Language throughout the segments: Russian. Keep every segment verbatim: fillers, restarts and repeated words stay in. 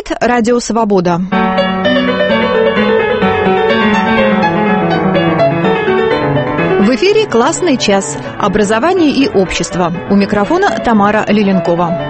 Говорит Радио Свобода. В эфире «Классный час». Образование и общество. У микрофона Тамара Лиленкова.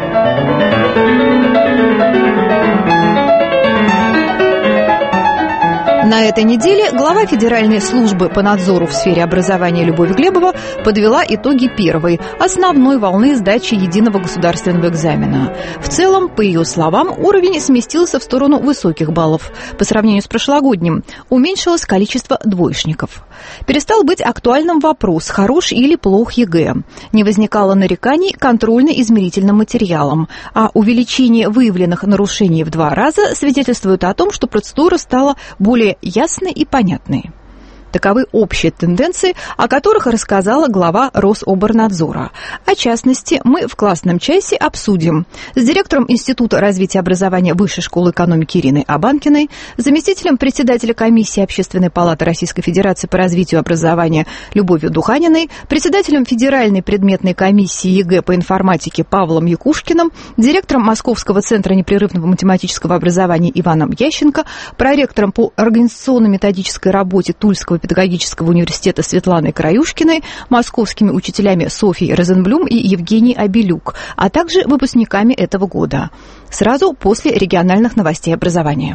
На этой неделе глава Федеральной службы по надзору в сфере образования Любовь Глебова подвела итоги первой, основной волны сдачи единого государственного экзамена. В целом, по ее словам, уровень сместился в сторону высоких баллов. По сравнению с прошлогодним уменьшилось количество двоечников. Перестал быть актуальным вопрос, хорош или плох ЕГЭ. Не возникало нареканий контрольно-измерительным материалам, а увеличение выявленных нарушений в два раза свидетельствует о том, что процедура стала более ясной и понятной. Таковы общие тенденции, о которых рассказала глава Рособорнадзора. О частности, мы в «Классном часе» обсудим с директором Института развития образования Высшей школы экономики Ириной Абанкиной, заместителем председателя комиссии Общественной палаты Российской Федерации по развитию образования Любовью Духаниной, председателем Федеральной предметной комиссии ЕГЭ по информатике Павлом Якушкиным, директором Московского центра непрерывного математического образования Иваном Ященко, проректором по организационно-методической работе Тульского педагогического университета Светланой Краюшкиной, московскими учителями Софьей Розенблюм и Евгенией Абелюк, а также выпускниками этого года. Сразу после региональных новостей образования.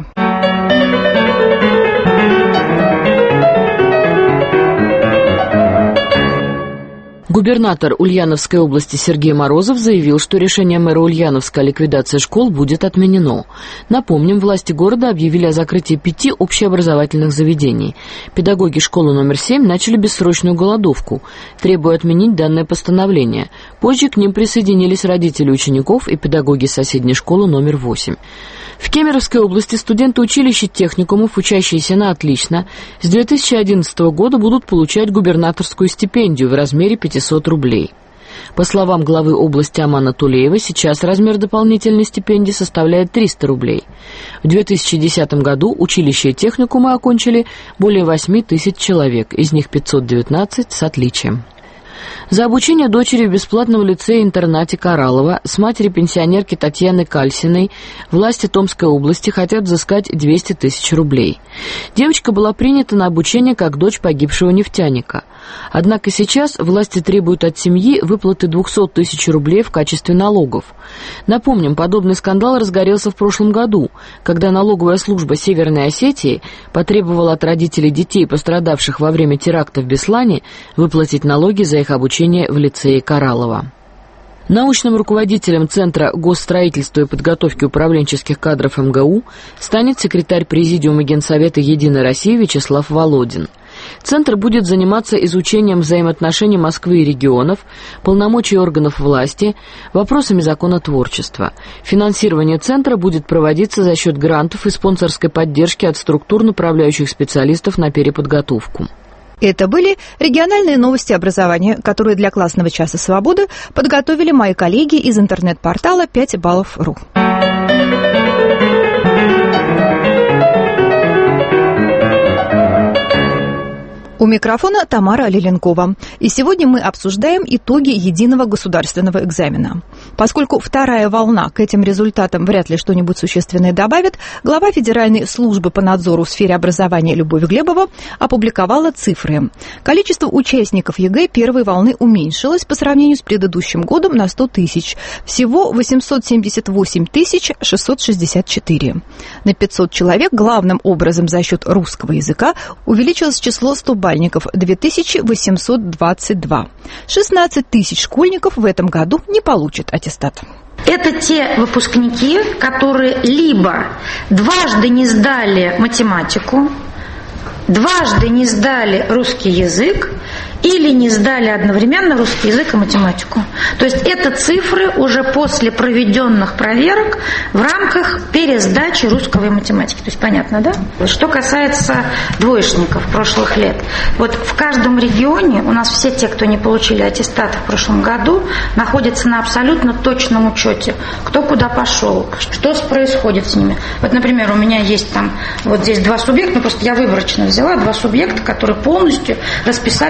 Губернатор Ульяновской области Сергей Морозов заявил, что решение мэра Ульяновска о ликвидации школ будет отменено. Напомним, власти города объявили о закрытии пяти общеобразовательных заведений. Педагоги школы номер семь начали бессрочную голодовку, требуя отменить данное постановление. Позже к ним присоединились родители учеников и педагоги соседней школы номер восемь. В Кемеровской области студенты училища техникумов, учащиеся на отлично, с две тысячи одиннадцатого года будут получать губернаторскую стипендию в размере пятьсот рублей. По словам главы области Амана Тулеева, сейчас размер дополнительной стипендии составляет триста рублей. В две тысячи десятом году училища и техникумы окончили более восемь тысяч человек, из них пятьсот девятнадцать с отличием. За обучение дочери в бесплатном лицее-интернате Кораллова с матери пенсионерки Татьяны Кальсиной власти Томской области хотят взыскать двести тысяч рублей. Девочка была принята на обучение как дочь погибшего нефтяника. Однако сейчас власти требуют от семьи выплаты двести тысяч рублей в качестве налогов. Напомним, подобный скандал разгорелся в прошлом году, когда налоговая служба Северной Осетии потребовала от родителей детей, пострадавших во время теракта в Беслане, выплатить налоги за их обучение в лицее Кораллова. Научным руководителем Центра госстроительства и подготовки управленческих кадров эм гэ у станет секретарь Президиума Генсовета «Единой России» Вячеслав Володин. Центр будет заниматься изучением взаимоотношений Москвы и регионов, полномочий органов власти, вопросами законотворчества. Финансирование Центра будет проводиться за счет грантов и спонсорской поддержки от структур, направляющих специалистов на переподготовку. Это были региональные новости образования, которые для «Классного часа свободы» подготовили мои коллеги из интернет-портала пять баллов точка ру. У микрофона Тамара Лиленкова. И сегодня мы обсуждаем итоги единого государственного экзамена. Поскольку вторая волна к этим результатам вряд ли что-нибудь существенное добавит, глава Федеральной службы по надзору в сфере образования Любовь Глебова опубликовала цифры. Количество участников ЕГЭ первой волны уменьшилось по сравнению с предыдущим годом на сто тысяч. Всего восемьсот семьдесят восемь тысяч шестьсот шестьдесят четыре. На пятьсот человек главным образом за счет русского языка увеличилось число стобальников две тысячи восемьсот двадцать два. шестнадцать тысяч школьников в этом году не получат аттестат. Это те выпускники, которые либо дважды не сдали математику, дважды не сдали русский язык или не сдали одновременно русский язык и математику. То есть это цифры уже после проведенных проверок в рамках пересдачи русского и математики. То есть понятно, да? Что касается двоечников прошлых лет. Вот в каждом регионе у нас все те, кто не получили аттестат в прошлом году, находятся на абсолютно точном учете. Кто куда пошел, что происходит с ними. Вот, например, у меня есть там вот здесь два субъекта, ну просто я выборочно взяла два субъекта, которые полностью расписали нам, что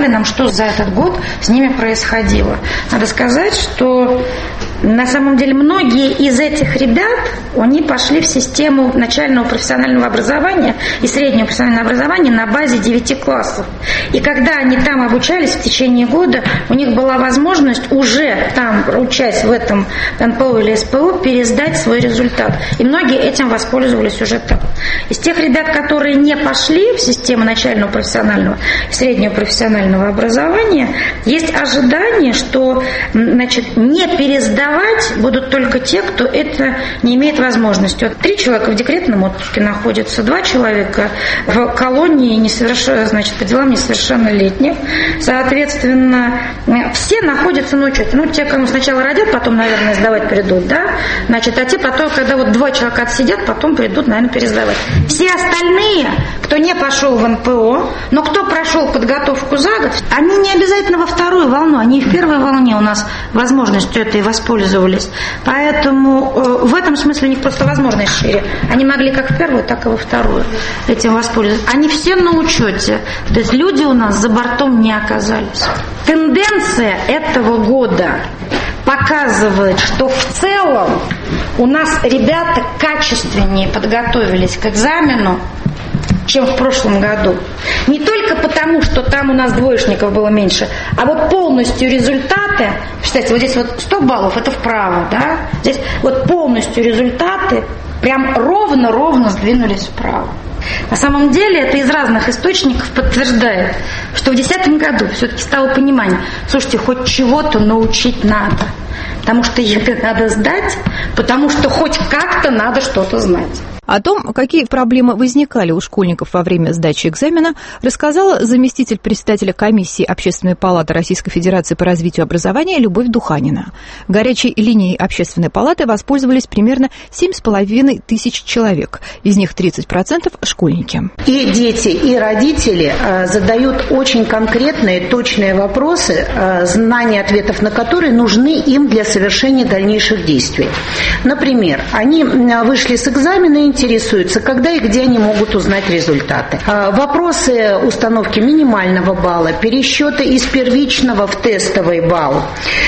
что за этот год с ними происходило. Надо сказать, что на самом деле многие из этих ребят, они пошли в систему начального профессионального образования и среднего профессионального образования на базе девяти классов. И когда они там обучались в течение года, у них была возможность уже там, учась в этом эн пэ о или эс пэ о, пересдать свой результат. И многие этим воспользовались уже там. Из тех ребят, которые не пошли в систему начального профессионального и среднего профессионального образования, есть ожидание, что, значит, не пересдавать будут только те, кто это не имеет возможности. Вот три человека в декретном отпуске находятся, два человека в колонии несовершенно, значит, по делам несовершеннолетних. Соответственно, все находятся на учете. Ну, те, кому сначала родят, потом, наверное, сдавать придут, да? Значит, а те потом, когда вот два человека отсидят, потом придут, наверное, пересдавать. Все остальные, кто не пошел в эн пэ о, но кто прошел подготовку за год, они не обязательно во вторую волну, они и в первой волне у нас возможностью этой воспользовались. Поэтому э, в этом смысле у них просто возможность шире. Они могли как в первую, так и во вторую этим воспользоваться. Они все на учете. То есть люди у нас за бортом не оказались. Тенденция этого года показывает, что в целом у нас ребята качественнее подготовились к экзамену, чем в прошлом году. Не только потому, что там у нас двоечников было меньше, а вот полностью результаты, считайте, вот здесь вот сто баллов, это вправо, да? Здесь вот полностью результаты прям ровно-ровно сдвинулись вправо. На самом деле это из разных источников подтверждает, что в две тысячи десятом году все-таки стало понимание, слушайте, хоть чего-то научить надо, потому что ЕГЭ надо сдать, потому что хоть как-то надо что-то знать. О том, какие проблемы возникали у школьников во время сдачи экзамена, рассказала заместитель председателя комиссии Общественной палаты Российской Федерации по развитию образования Любовь Духанина. Горячей линией Общественной палаты воспользовались примерно семь с половиной тысяч человек. Из них тридцать процентов – школьники. И дети, и родители задают очень конкретные, точные вопросы, знания ответов на которые нужны им для совершения дальнейших действий. Например, они вышли с экзамена и интересуются, когда и где они могут узнать результаты. Вопросы установки минимального балла, пересчета из первичного в тестовый балл,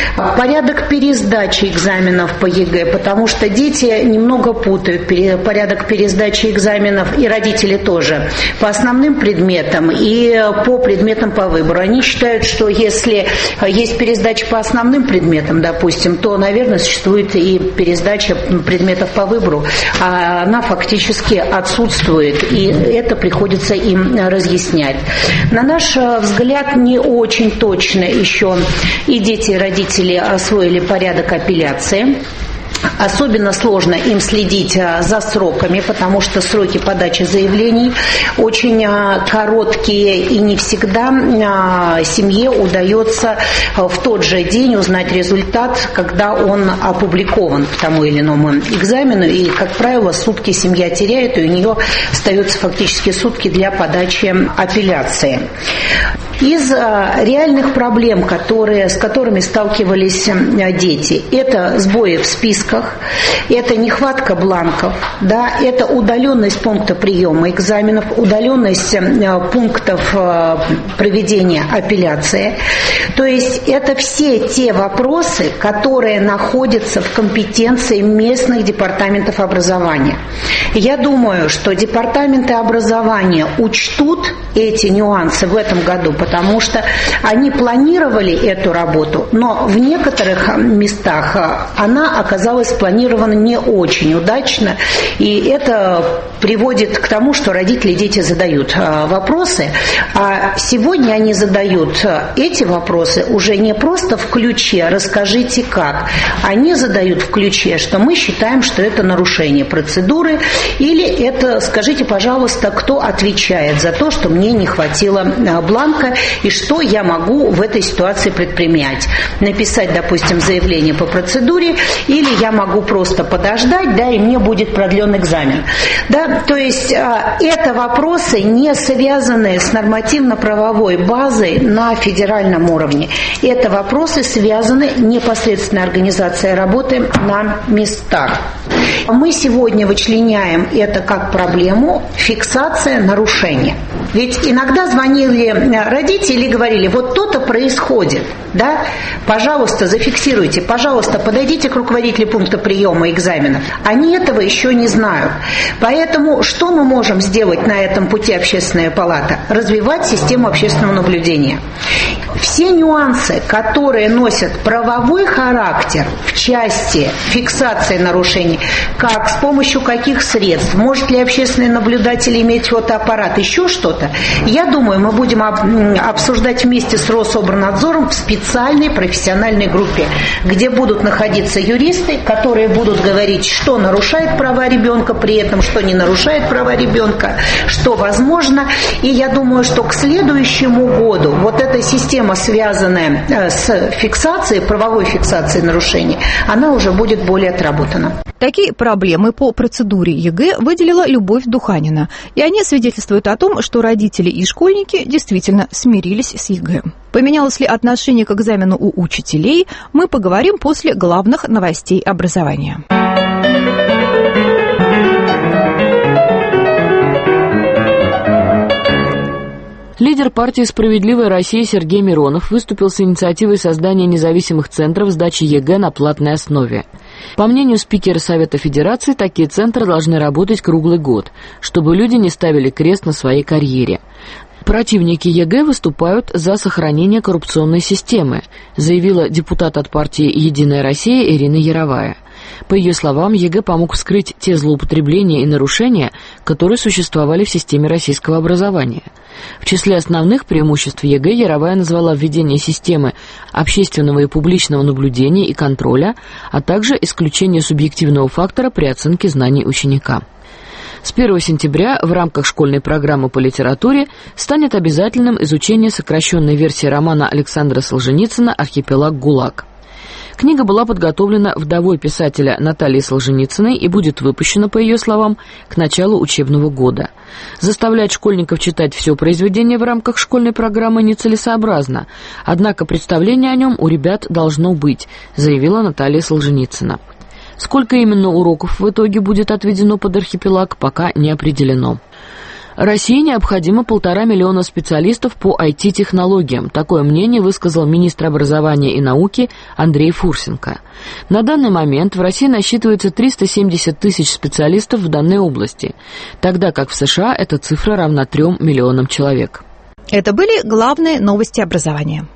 порядок пересдачи экзаменов по ЕГЭ, потому что дети немного путают порядок пересдачи экзаменов, и родители тоже, по основным предметам и по предметам по выбору. Они считают, что если есть пересдача по основным предметам, допустим, то, наверное, существует и пересдача предметов по выбору, а она фактически фактически отсутствует, и это приходится им разъяснять. На наш взгляд, не очень точно еще и дети, и родители освоили порядок апелляции. Особенно сложно им следить за сроками, потому что сроки подачи заявлений очень короткие, и не всегда семье удается в тот же день узнать результат, когда он опубликован по тому или иному экзамену. И, как правило, сутки семья теряет, и у нее остается фактически сутки для подачи апелляции. Из реальных проблем, которые, с которыми сталкивались дети, это сбои в списках, это нехватка бланков, да, это удаленность пункта приема экзаменов, удаленность пунктов проведения апелляции. То есть это все те вопросы, которые находятся в компетенции местных департаментов образования. Я думаю, что департаменты образования учтут эти нюансы в этом году, потому что они планировали эту работу, но в некоторых местах она оказалась спланирована не очень удачно, и это приводит к тому, что родители и дети задают вопросы, а сегодня они задают эти вопросы уже не просто в ключе «расскажите как», они задают в ключе, что мы считаем, что это нарушение процедуры, или это «скажите, пожалуйста, кто отвечает за то, что мне не хватило бланка, и что я могу в этой ситуации предпринять. Написать, допустим, заявление по процедуре, или я могу просто подождать, да, и мне будет продлен экзамен». Да, то есть это вопросы, не связанные с нормативно-правовой базой на федеральном уровне. Это вопросы, связаны непосредственно с организацией работы на местах. Мы сегодня вычленяем это как проблему фиксация нарушения. Ведь иногда звонили родители и говорили, вот то-то происходит, да, пожалуйста, зафиксируйте, пожалуйста, подойдите к руководителю пункта приема экзаменов. Они этого еще не знают. Поэтому что мы можем сделать на этом пути, Общественная палата? Развивать систему общественного наблюдения. Все нюансы, которые носят правовой характер в части фиксации нарушений, как, с помощью каких средств, может ли общественный наблюдатель иметь фотоаппарат, еще что-то, я думаю, мы будем обсуждать вместе с Рособорнадзором в специальной профессиональной группе, где будут находиться юристы, которые будут говорить, что нарушает права ребенка, при этом, что не нарушает права ребенка, что возможно. И я думаю, что к следующему году вот эта система, связанная с фиксацией, правовой фиксацией нарушений, она уже будет более отработана. Такие проблемы по процедуре ЕГЭ выделила Любовь Духанина, и они свидетельствуют о том, что родители и школьники действительно смирились с ЕГЭ. Поменялось ли отношение к экзамену у учителей, мы поговорим после главных новостей образования. Лидер партии «Справедливая Россия» Сергей Миронов выступил с инициативой создания независимых центров сдачи ЕГЭ на платной основе. По мнению спикера Совета Федерации, такие центры должны работать круглый год, чтобы люди не ставили крест на своей карьере. Противники ЕГЭ выступают за сохранение коррупционной системы, заявила депутат от партии «Единая Россия» Ирина Яровая. По ее словам, ЕГЭ помог вскрыть те злоупотребления и нарушения, которые существовали в системе российского образования. В числе основных преимуществ ЕГЭ Яровая назвала введение системы общественного и публичного наблюдения и контроля, а также исключение субъективного фактора при оценке знаний ученика. С первого сентября в рамках школьной программы по литературе станет обязательным изучение сокращенной версии романа Александра Солженицына «Архипелаг ГУЛАГ». Книга была подготовлена вдовой писателя Натальей Солженицыной и будет выпущена, по ее словам, к началу учебного года. Заставлять школьников читать все произведение в рамках школьной программы нецелесообразно, однако представление о нем у ребят должно быть, заявила Наталья Солженицына. Сколько именно уроков в итоге будет отведено под архипелаг, пока не определено. России необходимо полтора миллиона специалистов по ай ти-технологиям. Такое мнение высказал министр образования и науки Андрей Фурсенко. На данный момент в России насчитывается триста семьдесят тысяч специалистов в данной области, тогда как в США эта цифра равна трем миллионам человек. Это были главные новости образования.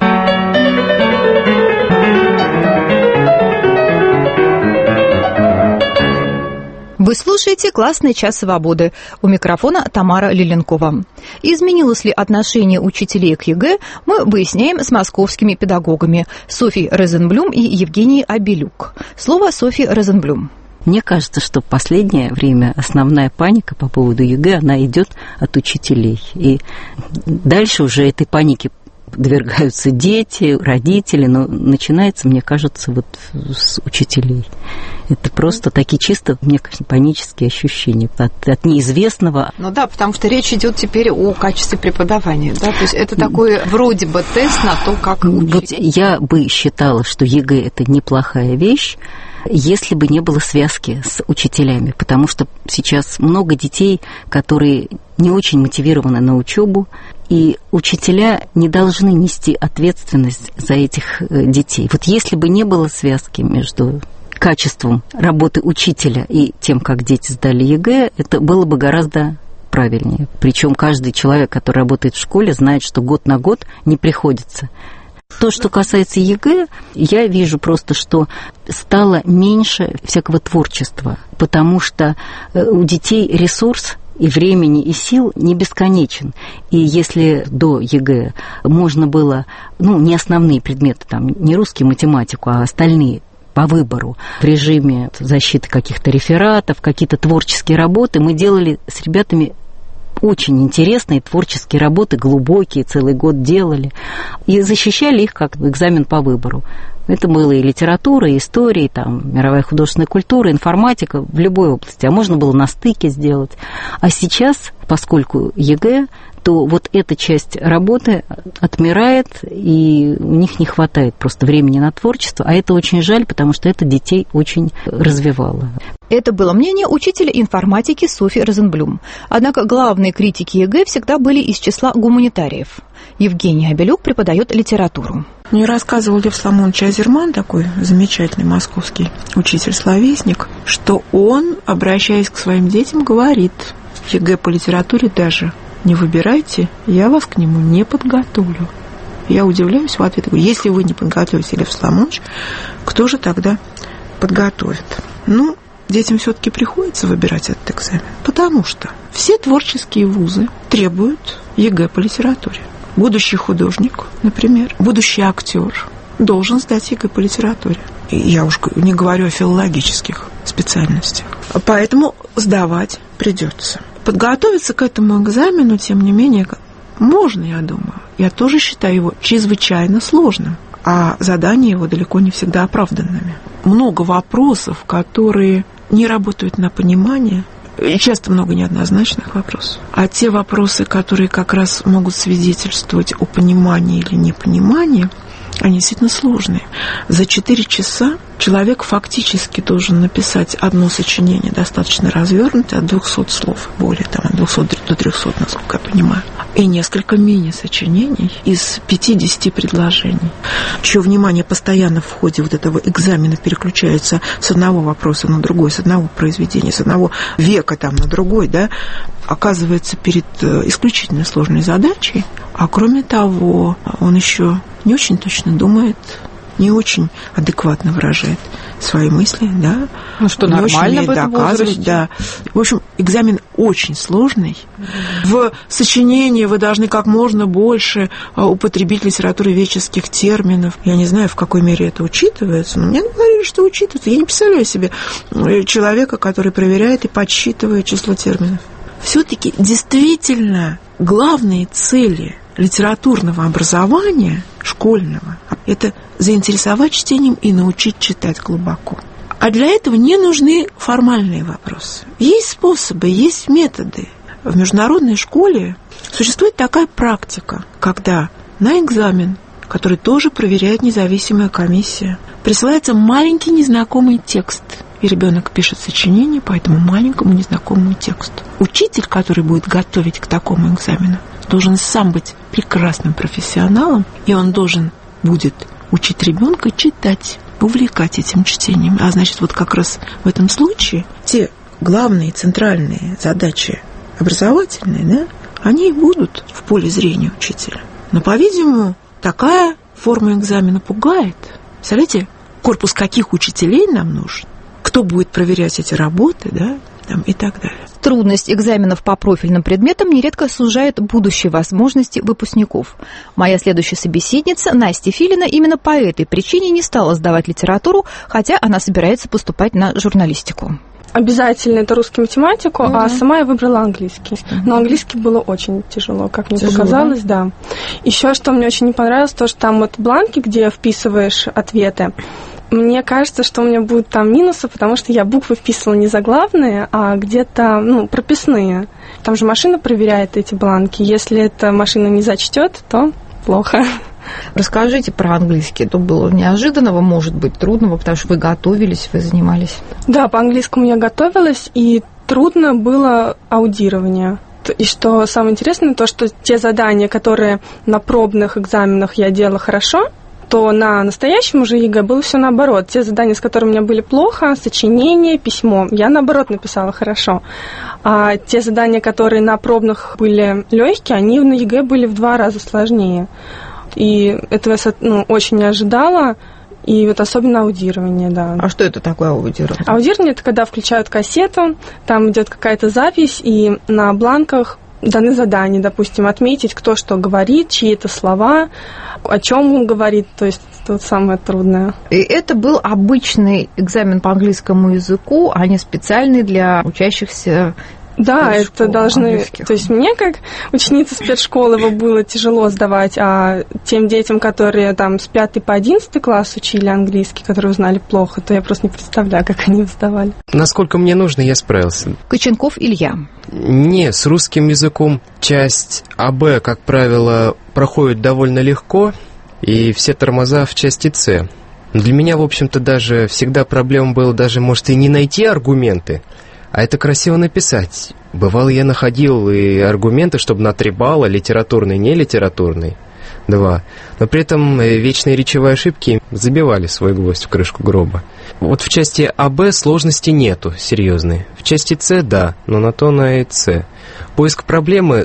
Вы слушаете «Классный час свободы». У микрофона Тамара Лиленкова. Изменилось ли отношение учителей к ЕГЭ, мы выясняем с московскими педагогами Софьей Розенблюм и Евгенией Абелюк. Слово Софьи Розенблюм. Мне кажется, что в последнее время основная паника по поводу ЕГЭ, она идет от учителей. И дальше уже этой панике подвергаются дети, родители, но начинается, мне кажется, вот с учителей. Это просто такие чисто, мне кажется, панические ощущения от, от неизвестного. Ну да, потому что речь идет теперь о качестве преподавания, да, то есть это такой вроде бы тест на то, как учить. Вот я бы считала, что ЕГЭ – это неплохая вещь, если бы не было связки с учителями, потому что сейчас много детей, которые не очень мотивированы на учебу, и учителя не должны нести ответственность за этих детей. Вот если бы не было связки между качеством работы учителя и тем, как дети сдали ЕГЭ, это было бы гораздо правильнее. Причем каждый человек, который работает в школе, знает, что год на год не приходится. То, что касается ЕГЭ, я вижу просто, что стало меньше всякого творчества, потому что у детей ресурс и времени, и сил не бесконечен. И если до ЕГЭ можно было, ну, не основные предметы, там, не русский, математику, а остальные по выбору в режиме защиты каких-то рефератов, какие-то творческие работы, мы делали с ребятами очень интересные творческие работы, глубокие, целый год делали, и защищали их как экзамен по выбору. Это было и литература, и история, и там, мировая художественная культура, информатика в любой области. А можно было на стыке сделать. А сейчас поскольку ЕГЭ, то вот эта часть работы отмирает, и у них не хватает просто времени на творчество, а это очень жаль, потому что это детей очень развивало. Это было мнение учителя информатики Софьи Розенблюм. Однако главные критики ЕГЭ всегда были из числа гуманитариев. Евгений Абелюк преподает литературу. Мне рассказывал Лев Соломонович Азерман, такой замечательный московский учитель-словесник, что он, обращаясь к своим детям, говорит: ЕГЭ по литературе даже не выбирайте, я вас к нему не подготовлю. Я удивляюсь в ответ, говорю: если вы не подготовите, Лев Соломонович, кто же тогда подготовит? Ну, детям все-таки приходится выбирать этот экзамен, потому что все творческие вузы требуют ЕГЭ по литературе. Будущий художник, например, будущий актер должен сдать ЕГЭ по литературе. И я уж не говорю о филологических специальностях. Поэтому сдавать придется. Подготовиться к этому экзамену, тем не менее, можно, я думаю. Я тоже считаю его чрезвычайно сложным, а задания его далеко не всегда оправданными. Много вопросов, которые не работают на понимание, и часто много неоднозначных вопросов. А те вопросы, которые как раз могут свидетельствовать о понимании или непонимании, они действительно сложные. За четыре часа человек фактически должен написать одно сочинение, достаточно развернутое, от двухсот слов, более там, от двухсот до трехсот, насколько я понимаю, и несколько мини-сочинений из пятидесяти предложений. Чье внимание постоянно в ходе вот этого экзамена переключается с одного вопроса на другой, с одного произведения, с одного века там на другой, да, оказывается перед исключительно сложной задачей, а кроме того, он еще не очень точно думает, не очень адекватно выражает свои мысли, да. Ну что, не нормально очень в этом возрасте. Да. В общем, экзамен очень сложный. Mm-hmm. В сочинении вы должны как можно больше употребить литературоведческих терминов. Я не знаю, в какой мере это учитывается, но мне говорили, что учитывается. Я не представляю себе человека, который проверяет и подсчитывает число терминов. Все-таки действительно главные цели литературного образования школьного – это заинтересовать чтением и научить читать глубоко. А для этого не нужны формальные вопросы. Есть способы, есть методы. В международной школе существует такая практика, когда на экзамен, который тоже проверяет независимая комиссия, присылается маленький незнакомый текст, и ребенок пишет сочинение по этому маленькому незнакомому тексту. Учитель, который будет готовить к такому экзамену, должен сам быть прекрасным профессионалом, и он должен будет учить ребенка читать, увлекать этим чтением. А значит, вот как раз в этом случае те главные центральные задачи образовательные, да, они и будут в поле зрения учителя. Но, по-видимому, такая форма экзамена пугает. Представляете, корпус каких учителей нам нужен? Кто будет проверять эти работы, да, там, и так далее. Трудность экзаменов по профильным предметам нередко сужает будущие возможности выпускников. Моя следующая собеседница, Настя Филина, именно по этой причине не стала сдавать литературу, хотя она собирается поступать на журналистику. Обязательно это русский, математику, mm-hmm. а сама я выбрала английский. Mm-hmm. Но английский было очень тяжело, как мне тяжело, показалось, да. Еще что мне очень не понравилось, то, что там вот бланки, где вписываешь ответы, мне кажется, что у меня будут там минусы, потому что я буквы вписывала не заглавные, а где-то, ну, прописные. Там же машина проверяет эти бланки. Если эта машина не зачтет, то плохо. Расскажите про английский. Это было неожиданного, может быть, трудного, потому что вы готовились, вы занимались. Да, по английскому я готовилась, и трудно было аудирование. И что самое интересное, то, что те задания, которые на пробных экзаменах я делала хорошо, то на настоящем уже ЕГЭ было все наоборот. Те задания, с которыми у меня были плохо, сочинение, письмо, я наоборот написала хорошо. А те задания, которые на пробных были легкие, они на ЕГЭ были в два раза сложнее. И этого я, ну, очень не ожидала. И вот особенно аудирование, да. А что это такое аудирование? Аудирование – это когда включают кассету, там идет какая-то запись, и на бланках даны задания, допустим, отметить, кто что говорит, чьи это слова, о чем он говорит, то есть это вот самое трудное. И это был обычный экзамен по английскому языку, а не специальный для учащихся Да, это школ, должны... английских. То есть мне, как ученица спецшколы, его было тяжело сдавать, а тем детям, которые там с пятый по одиннадцатый класс учили английский, которые узнали плохо, то я просто не представляю, как они его сдавали. Насколько мне нужно, я справился. Коченков Илья. Не, с русским языком часть АБ, как правило, проходит довольно легко, и все тормоза в части С. Для меня, в общем-то, даже всегда проблема была даже, может, и не найти аргументы, а это красиво написать. Бывало, я находил и аргументы, чтобы на три балла, литературный, не литературный, два. Но при этом вечные речевые ошибки забивали свой гвоздь в крышку гроба. Вот в части АБ сложности нету серьезной. В части С, да, но на то на и С. Поиск проблемы,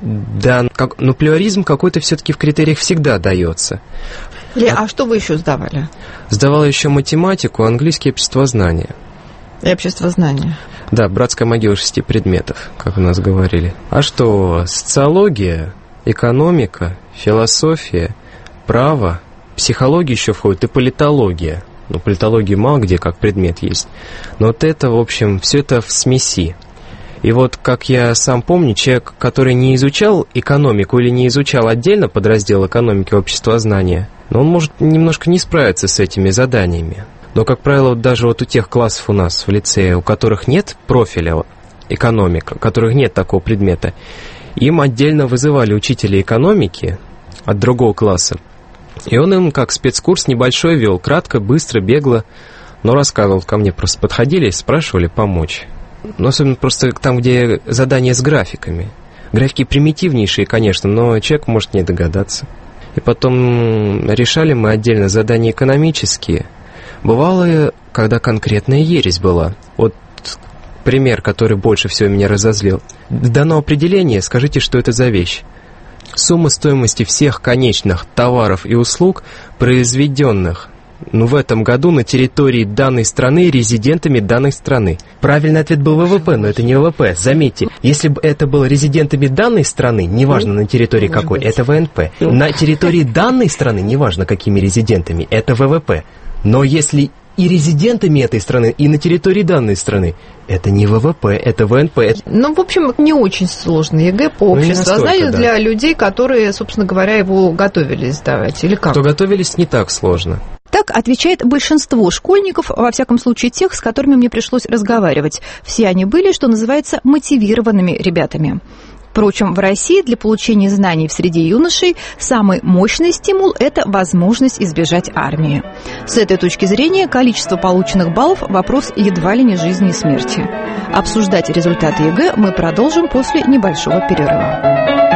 да, как, но плюрализм какой-то все-таки в критериях всегда дается. Илья, а, а что вы еще сдавали? Сдавала еще математику, английский, обществознание. И обществознание. Да, братская могила шести предметов, как у нас говорили. А что, социология, экономика, философия, право, психология еще входит и политология. Ну, политологии мало где как предмет есть. Но вот это, в общем, все это в смеси. И вот, как я сам помню, человек, который не изучал экономику или не изучал отдельно подраздел экономики и обществознания, но он может немножко не справиться с этими заданиями. Но, как правило, вот даже вот у тех классов у нас в лицее, у которых нет профиля экономика, у которых нет такого предмета, им отдельно вызывали учителя экономики от другого класса. И он им как спецкурс небольшой вел, кратко, быстро, бегло, но рассказывал. Ко мне просто подходили, спрашивали помочь. Но особенно просто там, где задания с графиками. Графики примитивнейшие, конечно, но человек может не догадаться. И потом решали мы отдельно задания экономические. Бывало, когда конкретная ересь была. Вот пример, который больше всего меня разозлил. Дано определение, скажите, что это за вещь. Сумма стоимости всех конечных товаров и услуг, произведенных ну, в этом году на территории данной страны резидентами данной страны. Правильный ответ был ВВП, но это не ВВП. Заметьте, если бы это было резидентами данной страны, неважно на территории какой, это ВНП. На территории данной страны, неважно какими резидентами, это ВВП. Но если и резидентами этой страны, и на территории данной страны, это не ВВП, это ВНП. Ну, в общем, не очень сложный ЕГЭ по обществознанию, да, для людей, которые, собственно говоря, его готовились сдавать, или как? Кто готовились, не так сложно. Так отвечает большинство школьников, во всяком случае тех, с которыми мне пришлось разговаривать. Все они были, что называется, мотивированными ребятами. Впрочем, в России для получения знаний в среде юношей самый мощный стимул – это возможность избежать армии. С этой точки зрения количество полученных баллов – вопрос едва ли не жизни и смерти. Обсуждать результаты ЕГЭ мы продолжим после небольшого перерыва.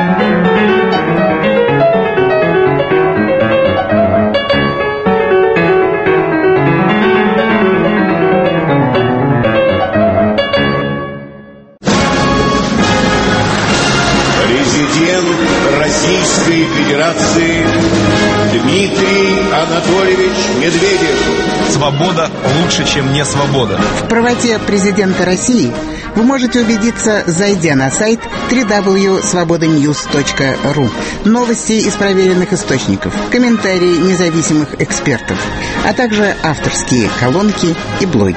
Российской Федерации Дмитрий Анатольевич Медведев. Свобода лучше, чем не свобода. В правоте президента России вы можете убедиться, зайдя на сайт дабл-ю дабл ю дабл ю точка свобода ньюс точка ру. Новости из проверенных источников, комментарии независимых экспертов, а также авторские колонки и блоги.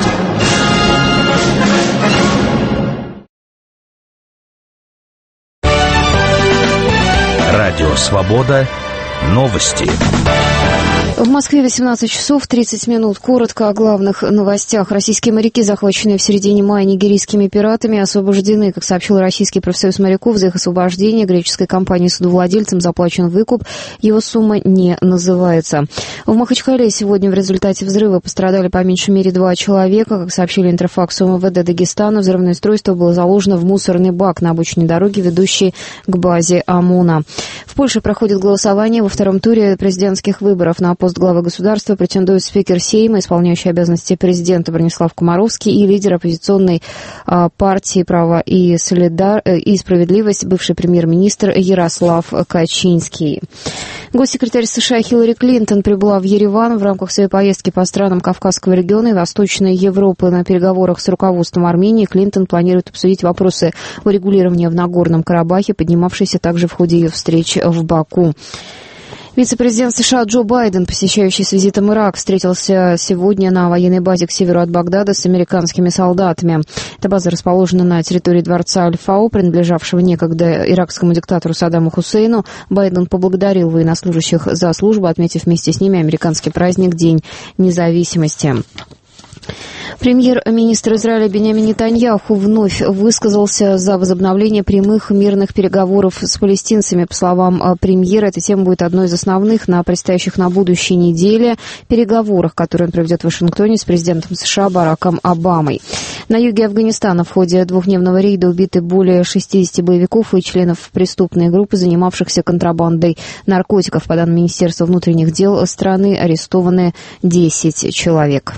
Радио «Свобода». Новости. В Москве восемнадцать часов тридцать минут. Коротко о главных новостях. Российские моряки, захваченные в середине мая нигерийскими пиратами, освобождены. Как сообщил Российский профсоюз моряков, за их освобождение греческой компании-судовладельцам заплачен выкуп. Его сумма не называется. В Махачкале сегодня в результате взрыва пострадали по меньшей мере два человека. Как сообщили Интерфакс МВД Дагестана, взрывное устройство было заложено в мусорный бак на обочине дороги, ведущей к базе ОМОНа. В Польше проходит голосование во втором туре президентских выборов. На пост главы государства претендуют спикер Сейма, исполняющий обязанности президента Бронислав Комаровский, и лидер оппозиционной а, партии «Право и, солидар... и справедливость», бывший премьер-министр Ярослав Качинский. Госсекретарь США Хиллари Клинтон прибыла в Ереван в рамках своей поездки по странам Кавказского региона и Восточной Европы. На переговорах с руководством Армении Клинтон планирует обсудить вопросы урегулирования в Нагорном Карабахе, поднимавшиеся также в ходе ее встреч в Баку. Вице-президент США Джо Байден, посещающий с визитом Ирак, встретился сегодня на военной базе к северу от Багдада с американскими солдатами. Эта база расположена на территории дворца Аль-Фау, принадлежавшего некогда иракскому диктатору Саддаму Хусейну. Байден поблагодарил военнослужащих за службу, отметив вместе с ними американский праздник День независимости. Премьер-министр Израиля Биньямин Нетаньяху вновь высказался за возобновление прямых мирных переговоров с палестинцами. По словам премьера, эта тема будет одной из основных на предстоящих на будущей неделе переговорах, которые он проведет в Вашингтоне с президентом США Бараком Обамой. На юге Афганистана в ходе двухдневного рейда убиты более шестидесяти боевиков и членов преступной группы, занимавшихся контрабандой наркотиков. По данным Министерства внутренних дел страны, арестованы десять человек.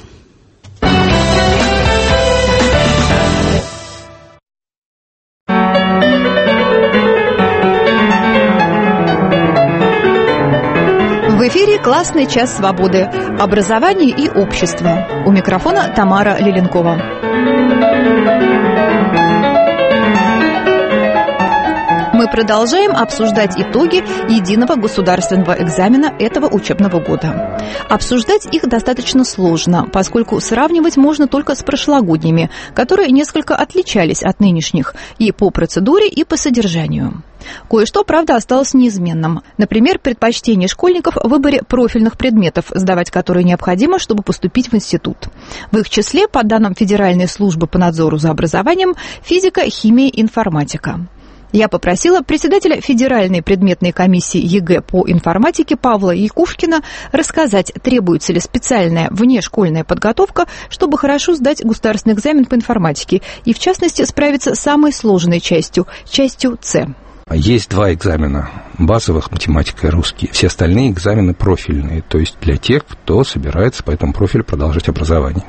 В эфире «Классный час свободы». Образование и общество. У микрофона Тамара Лиленкова. Мы продолжаем обсуждать итоги единого государственного экзамена этого учебного года. Обсуждать их достаточно сложно, поскольку сравнивать можно только с прошлогодними, которые несколько отличались от нынешних и по процедуре, и по содержанию. Кое-что, правда, осталось неизменным. Например, предпочтение школьников в выборе профильных предметов, сдавать которые необходимо, чтобы поступить в институт. В их числе, по данным Федеральной службы по надзору за образованием, физика, химия, информатика. Я попросила председателя Федеральной предметной комиссии ЕГЭ по информатике Павла Якушкина рассказать, требуется ли специальная внешкольная подготовка, чтобы хорошо сдать государственный экзамен по информатике и, в частности, справиться с самой сложной частью, частью С. Есть два экзамена базовых, математика и русский. Все остальные экзамены профильные, то есть для тех, кто собирается по этому профилю продолжить образование.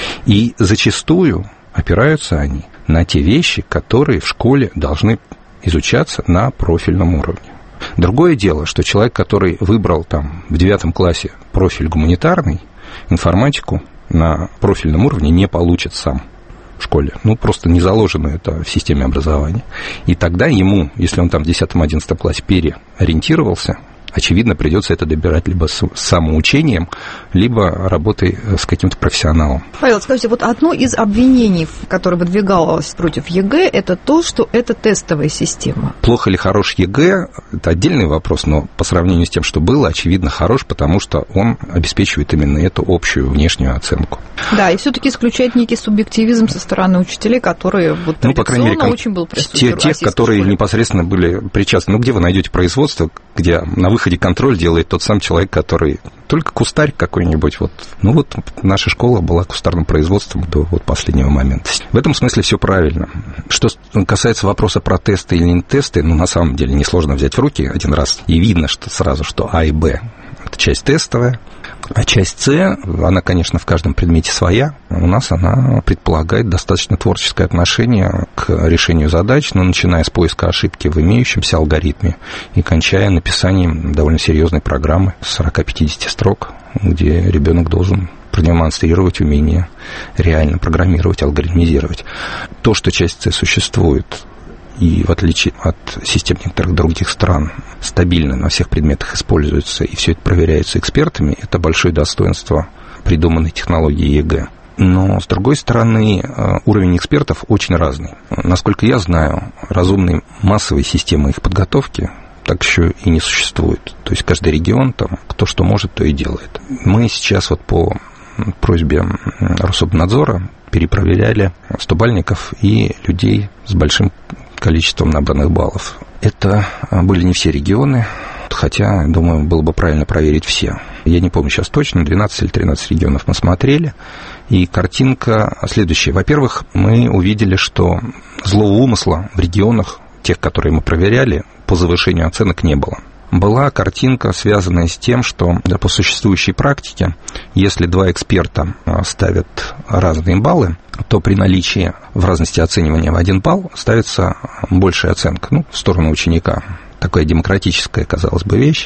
И зачастую опираются они на те вещи, которые в школе должны изучаться на профильном уровне. Другое дело, что человек, который выбрал там в девятом классе профиль гуманитарный, информатику на профильном уровне не получит сам в школе. Ну, просто не заложено это в системе образования. И тогда ему, если он там в десятом-одиннадцатом классе переориентировался, очевидно, придется это добирать либо с самоучением, либо работой с каким-то профессионалом. Павел, скажите, вот одно из обвинений, которое выдвигалось против ЕГЭ, это то, что это тестовая система. Плохо ли хорош ЕГЭ, это отдельный вопрос, но по сравнению с тем, что было, очевидно, хорош, потому что он обеспечивает именно эту общую внешнюю оценку. Да, и все-таки исключает некий субъективизм со стороны учителей, которые вот ну, по крайней мере, кон... очень был те, тех, которые школе. Непосредственно были причастны. Ну, где вы найдете производство, где на выходе контроль делает тот сам человек, который только кустарь какой-нибудь. Вот. Ну вот наша школа была кустарным производством до вот последнего момента. В этом смысле все правильно. Что касается вопроса про тесты или не тесты, ну на самом деле несложно взять в руки один раз, и видно что сразу, что А и Б – это часть тестовая, а часть С, она, конечно, в каждом предмете своя. У нас она предполагает достаточно творческое отношение к решению задач, но начиная с поиска ошибки в имеющемся алгоритме и кончая написанием довольно серьезной программы сорок-пятьдесят строк, где ребенок должен продемонстрировать умение реально программировать, алгоритмизировать. То, что часть С существует, и в отличие от систем некоторых других стран стабильно на всех предметах используется, и все это проверяется экспертами, это большое достоинство придуманной технологии ЕГЭ. Но, с другой стороны, уровень экспертов очень разный. Насколько я знаю, разумной массовой системы их подготовки так еще и не существует. То есть каждый регион, там, кто что может, то и делает. Мы сейчас вот по просьбе Рособнадзора перепроверяли стобальников и людей с большим количеством набранных баллов. Это были не все регионы, хотя, думаю, было бы правильно проверить все. Я не помню сейчас точно, двенадцать или тринадцать регионов мы смотрели, и картинка следующая. Во-первых, мы увидели, что злого умысла в регионах, тех, которые мы проверяли, по завышению оценок не было. Была картинка, связанная с тем, что да, по существующей практике, если два эксперта ставят разные баллы, то при наличии в разности оценивания в один балл ставится большая оценка, ну, в сторону ученика. Такая демократическая, казалось бы, вещь,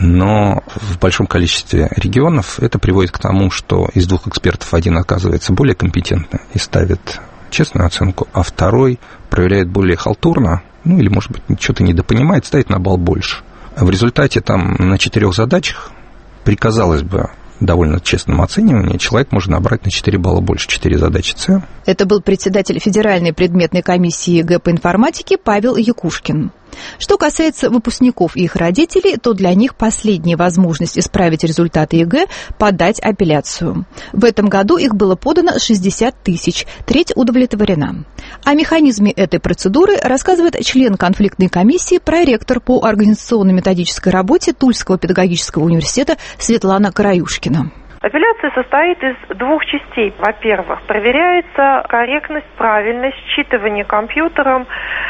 но в большом количестве регионов это приводит к тому, что из двух экспертов один оказывается более компетентным и ставит честную оценку, а второй проверяет более халтурно, ну или, может быть, что-то недопонимает, ставит на балл больше. В результате там на четырех задачах при, казалось бы, довольно честном оценивании человек может набрать на четыре балла больше, четыре задачи С. Это был председатель Федеральной предметной комиссии ЕГЭ по информатике Павел Якушкин. Что касается выпускников и их родителей, то для них последняя возможность исправить результаты ЕГЭ – подать апелляцию. В этом году их было подано шестьдесят тысяч, треть удовлетворена. О механизме этой процедуры рассказывает член конфликтной комиссии, проректор по организационно-методической работе Тульского педагогического университета Светлана Краюшкина. Апелляция состоит из двух частей. Во-первых, проверяется корректность, правильность считывания компьютером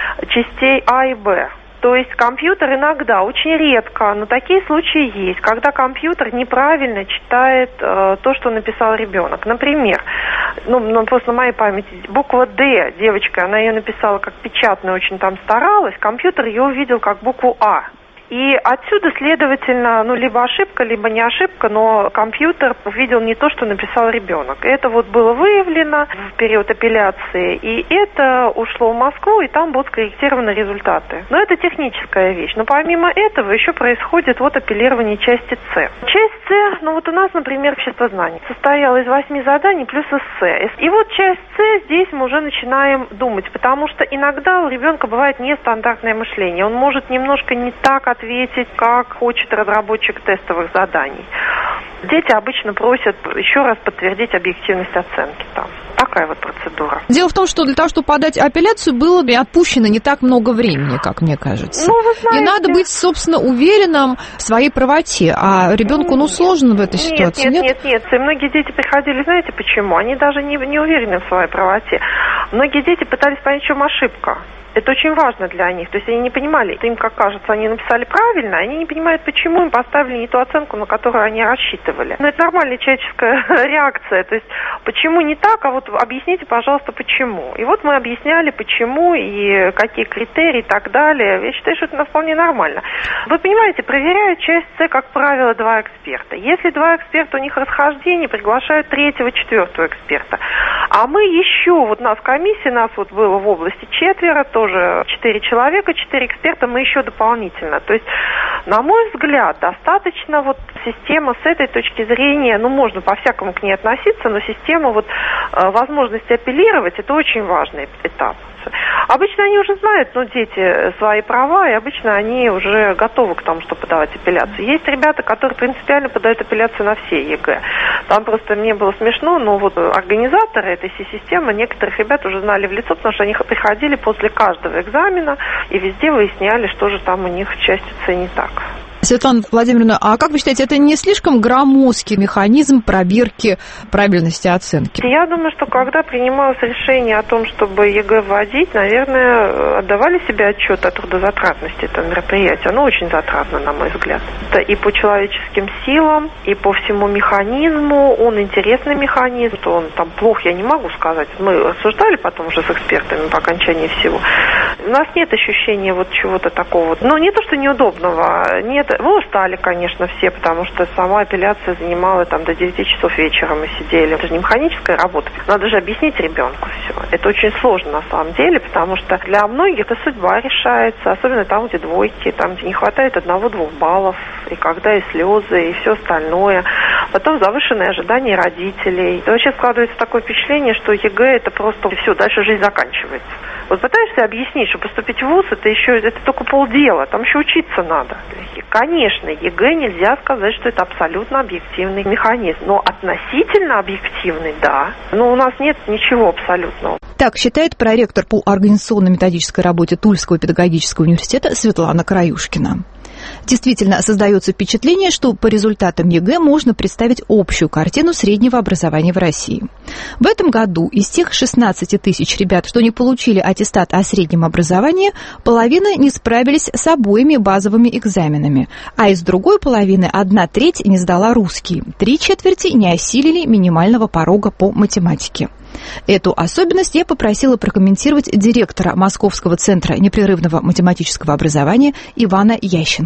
частей А и Б. То есть компьютер иногда, очень редко, но такие случаи есть, когда компьютер неправильно читает э, то, что написал ребенок. Например, ну, ну, просто на моей памяти, буква «Д», девочка, она ее написала как печатную, очень там старалась, компьютер ее увидел как букву «А». И отсюда, следовательно, ну, либо ошибка, либо не ошибка, но компьютер увидел не то, что написал ребенок. Это вот было выявлено в период апелляции, и это ушло в Москву, и там будут скорректированы результаты. Но это техническая вещь. Но помимо этого еще происходит вот апеллирование части С. Часть С, ну вот у нас, например, обществознание состояло из восьми заданий плюс эссе. И вот часть С здесь мы уже начинаем думать, потому что иногда у ребенка бывает нестандартное мышление. Он может немножко не так ответить, ответить, как хочет разработчик тестовых заданий. Дети обычно просят еще раз подтвердить объективность оценки там. Такая вот процедура. Дело в том, что для того, чтобы подать апелляцию, было бы отпущено не так много времени, как мне кажется. Ну, вы знаете... И надо быть, собственно, уверенным в своей правоте. А ребенку, ну, сложно в этой нет, ситуации, нет? Нет, нет, нет. И многие дети приходили, знаете почему? Они даже не, не уверены в своей правоте. Многие дети пытались понять, в чем ошибка. Это очень важно для них. То есть они не понимали, им, как кажется, они написали правильно, они не понимают, почему им поставили не ту оценку, на которую они рассчитывали. Но это нормальная человеческая реакция. То есть почему не так, а вот объясните, пожалуйста, почему. И вот мы объясняли, почему и какие критерии и так далее. Я считаю, что это вполне нормально. Вы понимаете, проверяют часть С, как правило, два эксперта. Если два эксперта, у них расхождение, приглашают третьего, четвертого эксперта. А мы еще, вот нас комиссия, нас вот было в области четверо, тоже четыре человека, четыре эксперта, мы еще дополнительно. То есть, на мой взгляд, достаточно вот система с этой точки зрения, ну, можно по-всякому к ней относиться, но система вот э, возможности апеллировать, это очень важный этап. Обычно они уже знают, ну, дети, свои права, и обычно они уже готовы к тому, чтобы подавать апелляцию. Есть ребята, которые принципиально подают апелляцию на все ЕГЭ. Там просто мне было смешно, но вот организаторы этой системы некоторых ребят уже знали в лицо, потому что они приходили после каждого экзамена и везде выясняли, что же там у них в части С не так. Светлана Владимировна, а как вы считаете, это не слишком громоздкий механизм проверки правильности оценки? Я думаю, что когда принималось решение о том, чтобы ЕГЭ вводить, наверное, отдавали себе отчет о трудозатратности этого мероприятия. Оно очень затратно, на мой взгляд. Это и по человеческим силам, и по всему механизму. Он интересный механизм, то он там плох, я не могу сказать. Мы рассуждали потом уже с экспертами по окончании всего. У нас нет ощущения вот чего-то такого. Ну, не то, что неудобного, нет. Мы устали, конечно, все, потому что сама апелляция занимала там до девяти часов вечера мы сидели. Это же не механическая работа. Надо же объяснить ребенку все. Это очень сложно на самом деле, потому что для многих это судьба решается, особенно там, где двойки, там, где не хватает одного-двух баллов, и когда и слезы, и все остальное. Потом завышенные ожидания родителей. И вообще складывается такое впечатление, что ЕГЭ это просто все, дальше жизнь заканчивается. Вот пытаешься объяснить, что поступить в вуз это еще это только полдела, там еще учиться надо. Конечно, ЕГЭ нельзя сказать, что это абсолютно объективный механизм, но относительно объективный, да. Но у нас нет ничего абсолютного. Так считает проректор по организационно-методической работе Тульского педагогического университета Светлана Краюшкина. Действительно, создается впечатление, что по результатам ЕГЭ можно представить общую картину среднего образования в России. В этом году из тех шестнадцати тысяч ребят, что не получили аттестат о среднем образовании, половина не справились с обоими базовыми экзаменами, а из другой половины одна треть не сдала русский, три четверти не осилили минимального порога по математике. Эту особенность я попросила прокомментировать директора Московского центра непрерывного математического образования Ивана Ященко.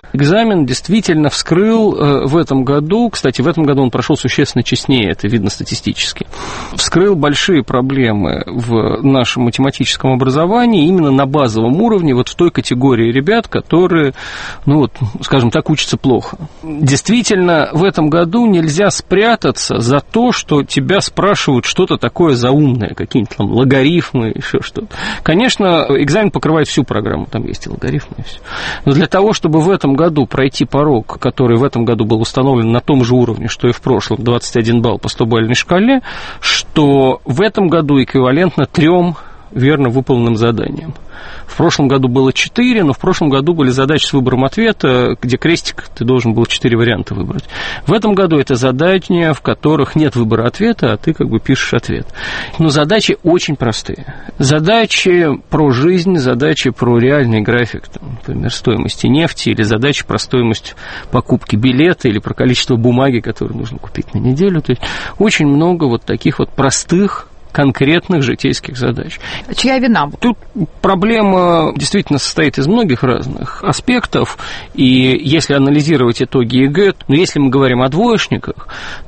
Экзамен действительно вскрыл э, в этом году, кстати, в этом году он прошел существенно честнее, это видно статистически, вскрыл большие проблемы в нашем математическом образовании именно на базовом уровне, вот в той категории ребят, которые, ну вот, скажем так, учатся плохо. Действительно, в этом году нельзя спрятаться за то, что тебя спрашивают что-то такое заумное, какие-нибудь там логарифмы, еще что-то. Конечно, экзамен покрывает всю программу, там есть и логарифмы, и все. Но для того, чтобы в этом году пройти порог, который в этом году был установлен на том же уровне, что и в прошлом, двадцать один балл по стобалльной шкале, что в этом году эквивалентно трем верно выполненным заданиям. В прошлом году было четыре, но в прошлом году были задачи с выбором ответа, где крестик ты должен был четыре варианта выбрать. В этом году это задания, в которых нет выбора ответа, а ты как бы пишешь ответ. Но задачи очень простые. Задачи про жизнь, задачи про реальный график, там, например, стоимости нефти, или задачи про стоимость покупки билета, или про количество бумаги, которую нужно купить на неделю. То есть очень много вот таких вот простых, конкретных житейских задач. Чья вина? Тут проблема действительно состоит из многих разных аспектов, и если анализировать итоги ЕГЭ, ну, если мы говорим о двоечниках,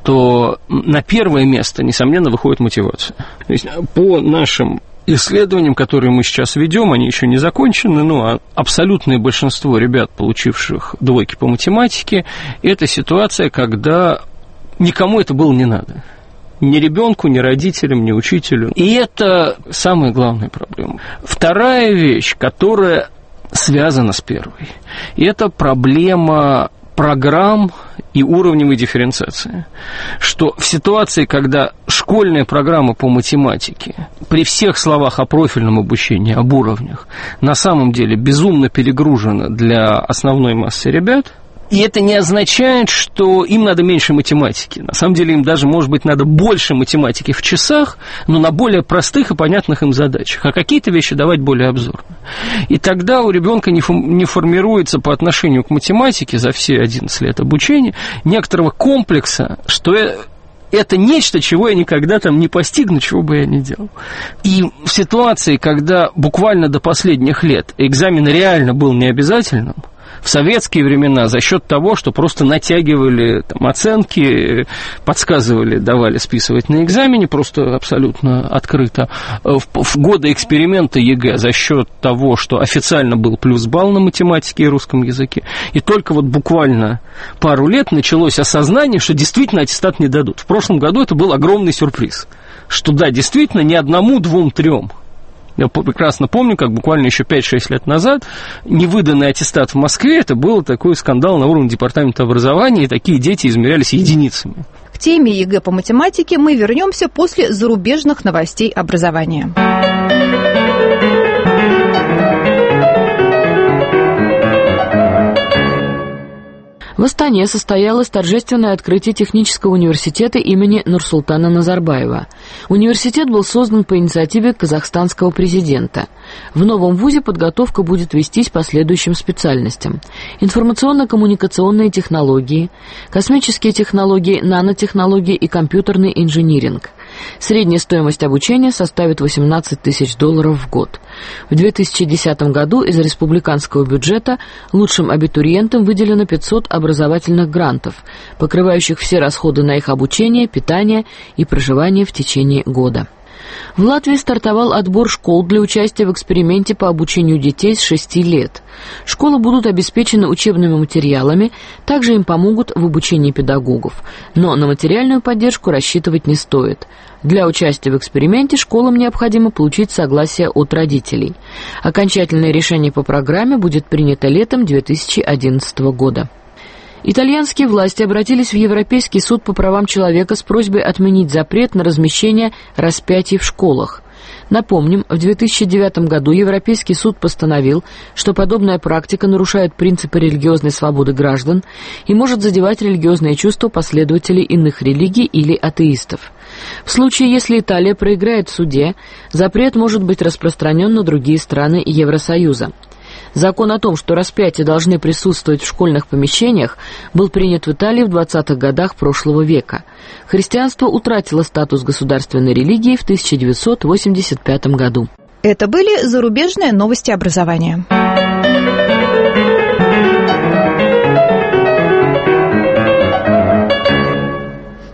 то на первое место, несомненно, выходит мотивация. То есть по нашим исследованиям, которые мы сейчас ведем, они еще не закончены, но абсолютное большинство ребят, получивших двойки по математике, это ситуация, когда никому это было не надо. Ни ребенку, ни родителям, ни учителю. И это самая главная проблема. Вторая вещь, которая связана с первой, это проблема программ и уровневой дифференциации. Что в ситуации, когда школьная программа по математике при всех словах о профильном обучении, об уровнях, на самом деле безумно перегружена для основной массы ребят, и это не означает, что им надо меньше математики. На самом деле им даже, может быть, надо больше математики в часах, но на более простых и понятных им задачах. А какие-то вещи давать более обзорно. И тогда у ребенка не, фу- не формируется по отношению к математике за все одиннадцать лет обучения некоторого комплекса, что это нечто, чего я никогда там не постигну, чего бы я ни делал. И в ситуации, когда буквально до последних лет экзамен реально был необязательным, в советские времена за счет того, что просто натягивали там, оценки, подсказывали, давали списывать на экзамене, просто абсолютно открыто. В, в годы эксперимента ЕГЭ за счет того, что официально был плюс балл на математике и русском языке, и только вот буквально пару лет началось осознание, что действительно аттестат не дадут. В прошлом году это был огромный сюрприз, что да, действительно не одному, двум, трем. Я прекрасно помню, как буквально еще пять-шесть лет назад невыданный аттестат в Москве, это был такой скандал на уровне департамента образования, и такие дети измерялись единицами. К теме ЕГЭ по математике мы вернемся после зарубежных новостей образования. В Астане состоялось торжественное открытие технического университета имени Нурсултана Назарбаева. Университет был создан по инициативе казахстанского президента. В новом вузе подготовка будет вестись по следующим специальностям: информационно-коммуникационные технологии, космические технологии, нанотехнологии и компьютерный инжиниринг. Средняя стоимость обучения составит восемнадцать тысяч долларов в год. В две тысячи десятом году из республиканского бюджета лучшим абитуриентам выделено пятьсот образовательных грантов, покрывающих все расходы на их обучение, питание и проживание в течение года. В Латвии стартовал отбор школ для участия в эксперименте по обучению детей с шести лет. Школы будут обеспечены учебными материалами, также им помогут в обучении педагогов, но на материальную поддержку рассчитывать не стоит. Для участия в эксперименте школам необходимо получить согласие от родителей. Окончательное решение по программе будет принято летом две тысячи одиннадцатого года. Итальянские власти обратились в Европейский суд по правам человека с просьбой отменить запрет на размещение распятий в школах. Напомним, в две тысячи девятом году Европейский суд постановил, что подобная практика нарушает принципы религиозной свободы граждан и может задевать религиозные чувства последователей иных религий или атеистов. В случае, если Италия проиграет в суде, запрет может быть распространен на другие страны Евросоюза. Закон о том, что распятия должны присутствовать в школьных помещениях, был принят в Италии в двадцатых годах прошлого века. Христианство утратило статус государственной религии в тысяча девятьсот восемьдесят пятом году. Это были зарубежные новости образования.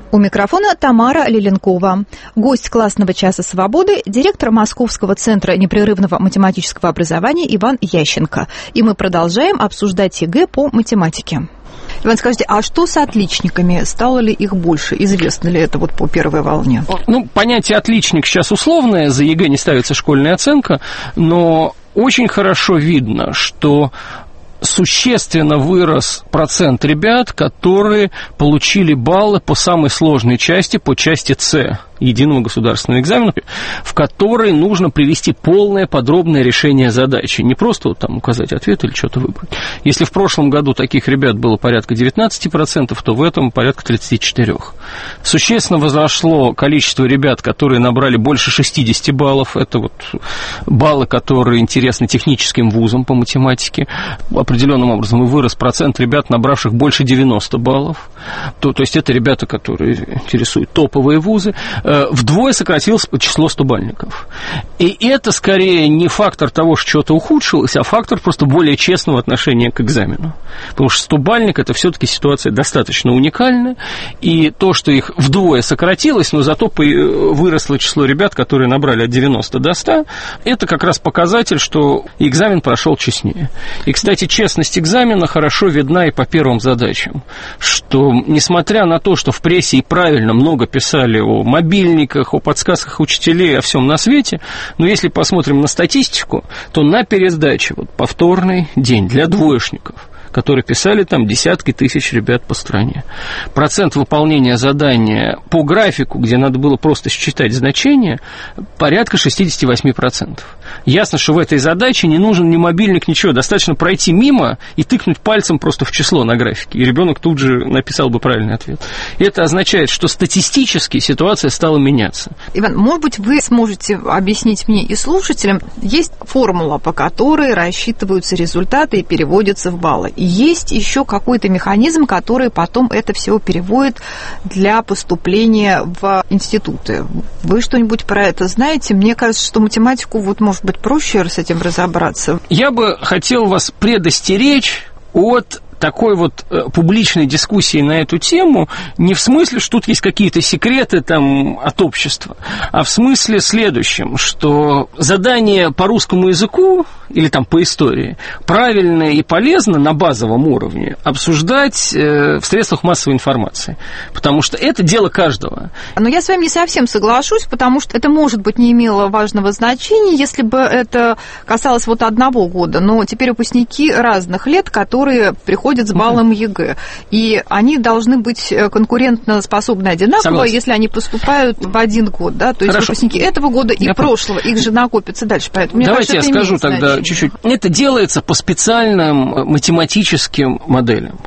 У микрофона Тамара Лиленкова. Гость классного часа свободы, директор Московского центра непрерывного математического образования Иван Ященко. И мы продолжаем обсуждать ЕГЭ по математике. Иван, скажите, а что с отличниками? Стало ли их больше? Известно ли это вот по первой волне? Ну, понятие «отличник» сейчас условное, за ЕГЭ не ставится школьная оценка, но очень хорошо видно, что существенно вырос процент ребят, которые получили баллы по самой сложной части, по части С единого государственного экзамена, в который нужно привести полное подробное решение задачи. Не просто вот там указать ответ или что-то выбрать. Если в прошлом году таких ребят было порядка девятнадцать процентов, то в этом порядка тридцать четыре процента. Существенно возросло количество ребят, которые набрали больше шестьдесят баллов. Это вот баллы, которые интересны техническим вузам по математике. Определенным образом и вырос процент ребят, набравших больше девяносто баллов. То, то есть это ребята, которые интересуют топовые вузы. Вдвое сократилось число стобальников. И это скорее не фактор того, что что-то ухудшилось, а фактор просто более честного отношения к экзамену. Потому что стобальник – это все-таки ситуация достаточно уникальная, и то, что их вдвое сократилось, но зато выросло число ребят, которые набрали от девяноста до ста, это как раз показатель, что экзамен прошел честнее. И, кстати, честность экзамена хорошо видна и по первым задачам, что, несмотря на то, что в прессе и правильно много писали о мобильности, о подсказках учителей, о всем на свете, но если посмотрим на статистику, то на пересдаче, вот, повторный день для двоечников, которые писали там десятки тысяч ребят по стране, процент выполнения задания по графику, где надо было просто считать значения, порядка шестьдесят восемь процентов. Ясно, что в этой задаче не нужен ни мобильник, ничего, достаточно пройти мимо и тыкнуть пальцем просто в число на графике, и ребенок тут же написал бы правильный ответ. И это означает, что статистически ситуация стала меняться. Иван, может быть, вы сможете объяснить мне и слушателям, есть формула, по которой рассчитываются результаты и переводятся в баллы. Есть еще какой-то механизм, который потом это все переводит для поступления в институты. Вы что-нибудь про это знаете? Мне кажется, что математику вот может быть проще с этим разобраться. Я бы хотел вас предостеречь от такой вот публичной дискуссии на эту тему не в смысле, что тут есть какие-то секреты там от общества, а в смысле следующем, что задание по русскому языку или там по истории правильно и полезно на базовом уровне обсуждать в средствах массовой информации, потому что это дело каждого. Но я с вами не совсем соглашусь, потому что это, может быть, не имело важного значения, если бы это касалось вот одного года, но теперь выпускники разных лет, которые приходят с баллом ЕГЭ. И они должны быть конкурентоспособны одинаково, Согласен. Если они поступают в один год. Да? То есть Хорошо. Выпускники этого года и я прошлого, их же накопятся дальше. Поэтому, мне Давайте кажется, я скажу тогда значение. чуть-чуть. Это делается по специальным математическим моделям,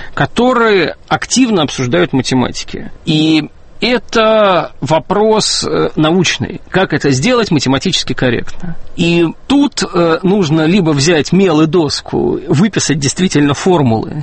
которые активно обсуждают математики. И это вопрос научный. Как это сделать математически корректно? И тут нужно либо взять мел и доску, выписать действительно формулы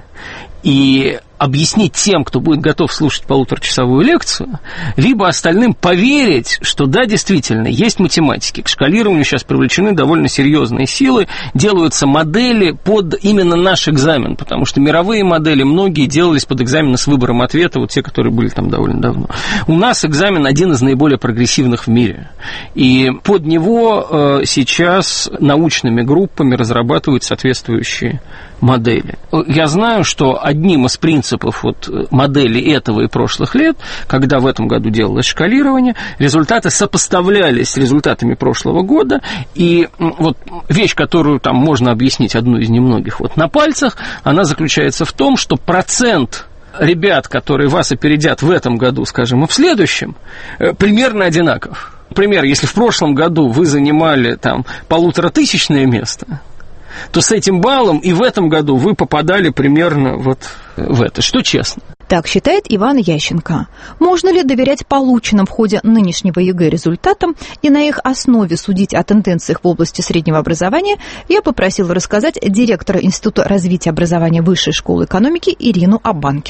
и объяснить тем, кто будет готов слушать полуторачасовую лекцию, либо остальным поверить, что да, действительно, есть математики. К шкалированию сейчас привлечены довольно серьезные силы, делаются модели под именно наш экзамен, потому что мировые модели многие делались под экзамены с выбором ответа, вот те, которые были там довольно давно. У нас экзамен один из наиболее прогрессивных в мире, и под него сейчас научными группами разрабатывают соответствующие модели. Я знаю, что одним из принципов вот модели этого и прошлых лет, когда в этом году делалось шкалирование, результаты сопоставлялись с результатами прошлого года, и вот вещь, которую там можно объяснить, одну из немногих вот на пальцах, она заключается в том, что процент ребят, которые вас опередят в этом году, скажем, и в следующем, примерно одинаков. Например, если в прошлом году вы занимали там полуторатысячное место, то с этим баллом и в этом году вы попадали примерно вот в это. Что честно. Так считает Иван Ященко. Можно ли доверять полученным в ходе нынешнего ЕГЭ результатам и на их основе судить о тенденциях в области среднего образования, я попросила рассказать директора Института развития образования Высшей школы экономики Ирину Абанкину.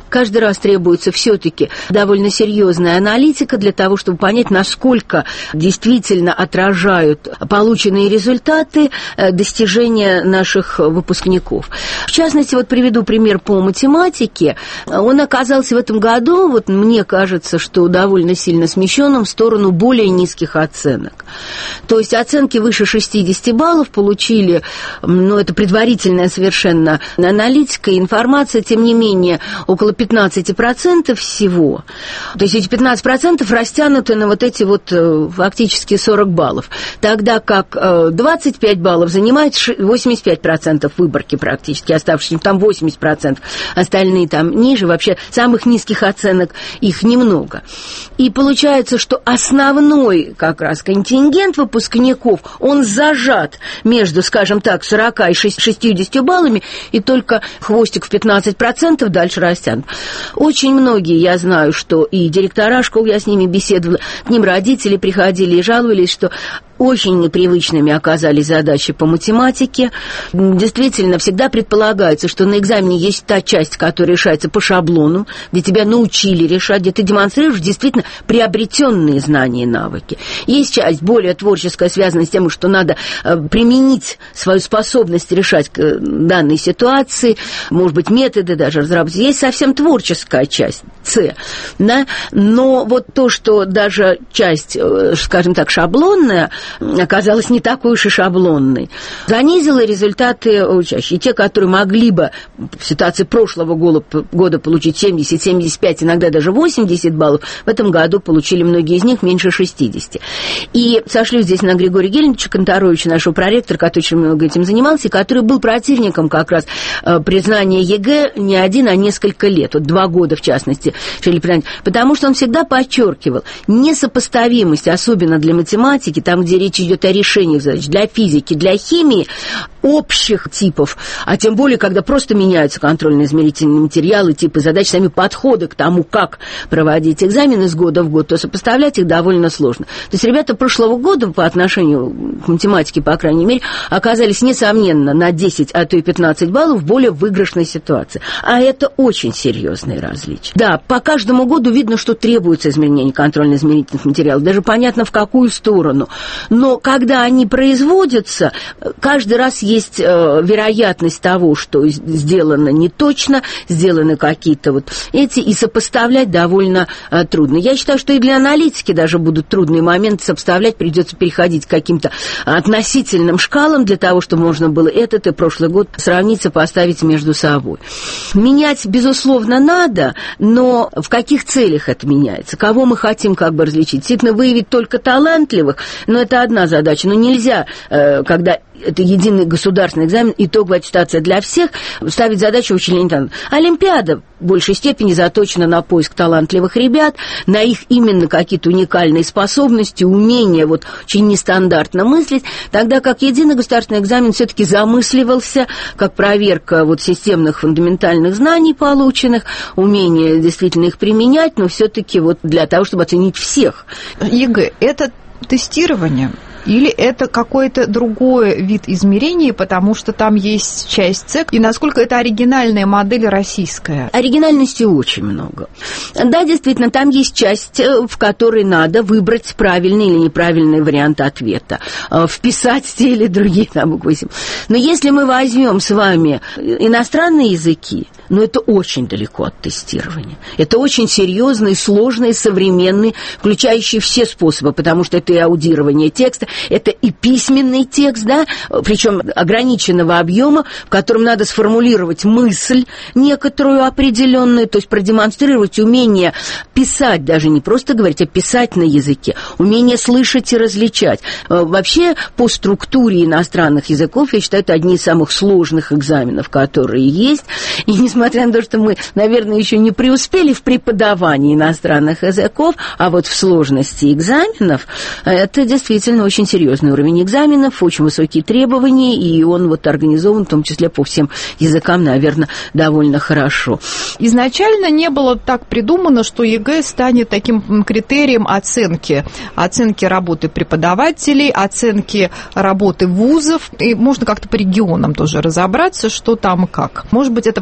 Каждый раз требуется все-таки довольно серьезная аналитика для того, чтобы понять, насколько действительно отражают полученные результаты достижения наших выпускников. В частности, вот приведу пример по математике. Он оказался в этом году, вот мне кажется, что довольно сильно смещенным в сторону более низких оценок. То есть оценки выше шестьдесят баллов получили, ну, это предварительная совершенно аналитика и информация, тем не менее, около пятнадцать процентов всего. То есть эти пятнадцать процентов растянуты на вот эти вот фактически сорок баллов. Тогда как двадцать пять баллов занимает восемьдесят пять процентов выборки практически, оставшиеся там восемьдесят процентов. Остальные там ниже, вообще самых низких оценок их немного. И получается, что основной как раз контингент выпускников, он зажат между, скажем так, сорок и шестьдесят баллами, и только хвостик в пятнадцать процентов дальше растянут. Очень многие, я знаю, что и директора школ, я с ними беседовала, к ним родители приходили и жаловались, что очень непривычными оказались задачи по математике. Действительно, всегда предполагается, что на экзамене есть та часть, которая решается по шаблону, где тебя научили решать, где ты демонстрируешь действительно приобретенные знания и навыки. Есть часть более творческая, связанная с тем, что надо применить свою способность решать данные ситуации, может быть, методы даже разработать. Есть совсем творческая часть, С. Да? Но вот то, что даже часть, скажем так, шаблонная, оказалась не такой уж и шаблонной. Занизила результаты учащих. И те, которые могли бы в ситуации прошлого года, года получить семьдесят, семьдесят пять, иногда даже восемьдесят баллов, в этом году получили многие из них меньше шестидесяти. И сошлю здесь на Григория Гельмовича Конторовича, нашего проректора, который очень много этим занимался, и который был противником как раз признания ЕГЭ не один, а несколько лет, вот два года в частности, потому что он всегда подчеркивал несопоставимость, особенно для математики, там, где речь идет о решениях задач, для физики, для химии, общих типов, а тем более, когда просто меняются контрольно-измерительные материалы, типы задач, сами подходы к тому, как проводить экзамены с года в год, то сопоставлять их довольно сложно. То есть ребята прошлого года по отношению к математике, по крайней мере, оказались, несомненно, на десять, а то и пятнадцать баллов в более выигрышной ситуации. А это очень серьезные различия. Да, по каждому году видно, что требуется изменение контрольно-измерительных материалов, даже понятно, в какую сторону. Но когда они производятся, каждый раз есть э, вероятность того, что сделано не точно, сделаны какие-то вот эти, и сопоставлять довольно э, трудно. Я считаю, что и для аналитики даже будут трудные моменты сопоставлять, придется переходить к каким-то относительным шкалам для того, чтобы можно было этот и прошлый год сравнить, сопоставить между собой. Менять, безусловно, надо, но в каких целях это меняется? Кого мы хотим как бы различить? Действительно, выявить только талантливых, но это одна задача. Но нельзя, э, когда это единый государственный экзамен, итоговая аттестация для всех, ставить задачу вычисления таланта. Олимпиада в большей степени заточена на поиск талантливых ребят, на их именно какие-то уникальные способности, умения вот очень нестандартно мыслить, тогда как единый государственный экзамен все-таки замысливался как проверка вот системных фундаментальных знаний полученных, умения действительно их применять, но все-таки вот для того, чтобы оценить всех. ЕГЭ – это тестирование? Или это какой-то другой вид измерений, потому что там есть часть С, и насколько это оригинальная модель российская? Оригинальности очень много. Да, действительно, там есть часть, в которой надо выбрать правильный или неправильный вариант ответа, вписать те или другие там буквы. Но если мы возьмем с вами иностранные языки, но это очень далеко от тестирования. Это очень серьезный, сложный, современный, включающий все способы, потому что это и аудирование текста, это и письменный текст, да, причем ограниченного объема, в котором надо сформулировать мысль некоторую определенную, то есть продемонстрировать умение писать, даже не просто говорить, а писать на языке, умение слышать и различать. Вообще, по структуре иностранных языков, я считаю, это одни из самых сложных экзаменов, которые есть, и несмотря на то, что мы, наверное, еще не преуспели в преподавании иностранных языков, а вот в сложности экзаменов, это действительно очень серьезный уровень экзаменов, очень высокие требования, и он вот организован, в том числе по всем языкам, наверное, довольно хорошо. Изначально не было так придумано, что ЕГЭ станет таким критерием оценки. Оценки работы преподавателей, оценки работы вузов, и можно как-то по регионам тоже разобраться, что там как. Может быть, это в отсутствии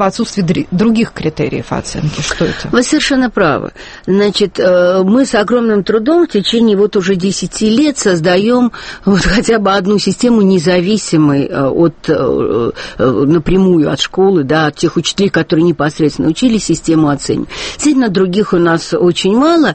других критериев оценки? Что это? Вы совершенно правы. Значит, мы с огромным трудом в течение вот уже десяти лет создаем вот хотя бы одну систему независимой от, напрямую от школы, да, от тех учителей, которые непосредственно учили, систему оценивания. Действительно, других у нас очень мало.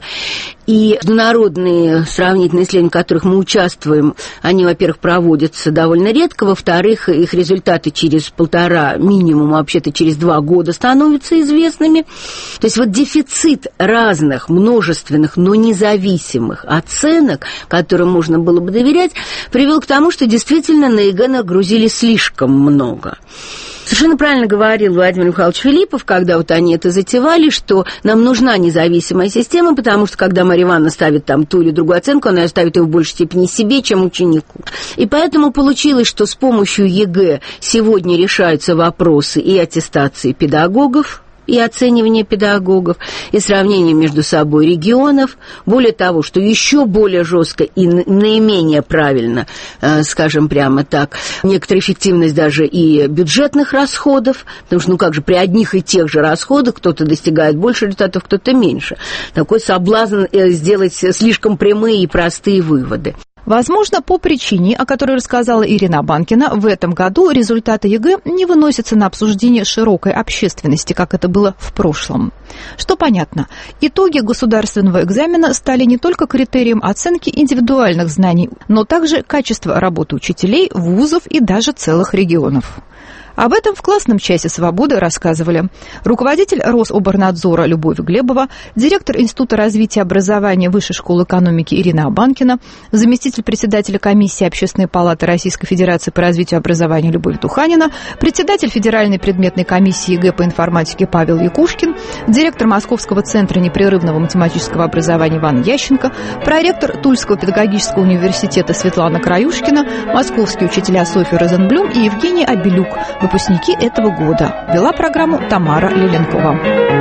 И международные сравнительные исследования, в которых мы участвуем, они, во-первых, проводятся довольно редко, во-вторых, их результаты через полтора, минимум, вообще-то через два года становятся известными. То есть вот дефицит разных, множественных, но независимых оценок, которым можно было бы доверять, привел к тому, что действительно на ЕГЭ нагрузили слишком много. Совершенно правильно говорил Владимир Михайлович Филиппов, когда вот они это затевали, что нам нужна независимая система, потому что когда Марья Ивановна ставит там ту или другую оценку, она ставит ее в большей степени себе, чем ученику. И поэтому получилось, что с помощью ЕГЭ сегодня решаются вопросы и аттестации педагогов, и оценивание педагогов, и сравнение между собой регионов. Более того, что еще более жестко и наименее правильно, скажем прямо так, некоторая эффективность даже и бюджетных расходов, потому что, ну как же, при одних и тех же расходах кто-то достигает больше результатов, кто-то меньше. Такой соблазн сделать слишком прямые и простые выводы. Возможно, по причине, о которой рассказала Ирина Банкина, в этом году результаты ЕГЭ не выносятся на обсуждение широкой общественности, как это было в прошлом. Что понятно, итоги государственного экзамена стали не только критерием оценки индивидуальных знаний, но также качества работы учителей, вузов и даже целых регионов. Об этом в классном часе «Свободы» рассказывали руководитель Рособорнадзора Любовь Глебова, директор Института развития образования Высшей школы экономики Ирина Абанкина, заместитель председателя комиссии Общественной палаты Российской Федерации по развитию образования Любовь Туханина, председатель Федеральной предметной комиссии ЕГЭ по информатике Павел Якушкин, директор Московского центра непрерывного математического образования Иван Ященко, проректор Тульского педагогического университета Светлана Краюшкина, московские учителя Софья Розенблюм и Евгений Абелюк, выпускники этого года. Вела программу Тамара Лиленкова.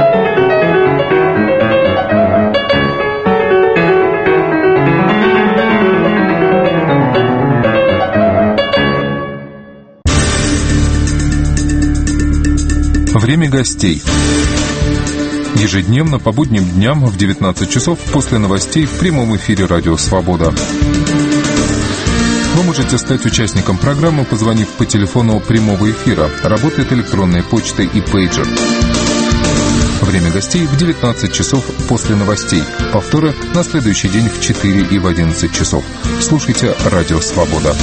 Время гостей. Ежедневно по будним дням в девятнадцать часов после новостей в прямом эфире «Радио Свобода». Вы можете стать участником программы, позвонив по телефону прямого эфира. Работает электронная почта и пейджер. Время гостей в девятнадцать часов после новостей. Повторы на следующий день в четыре и в одиннадцать часов. Слушайте «Радио Свобода».